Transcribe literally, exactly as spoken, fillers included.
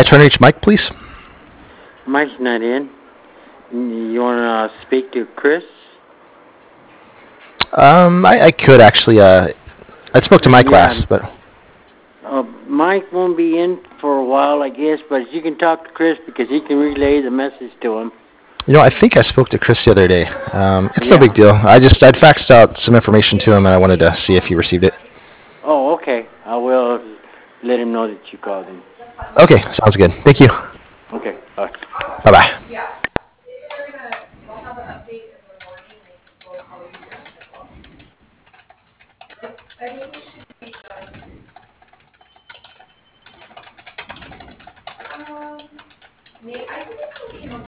Hi, trying to reach Mike, please. Mike's not in. You want to uh, speak to Chris? Um, I, I could actually. Uh, I spoke to Uh, Mike yeah. last, but Uh, Mike won't be in for a while, I guess, but you can talk to Chris because he can relay the message to him. you know, I think I spoke to Chris the other day. Um, it's no big Yeah. deal. I just I'd faxed out some information to him, and I wanted to see if he received it. Oh, okay. I will let him know that you called him. Okay, sounds good. Thank you. Okay. Bye. Bye bye.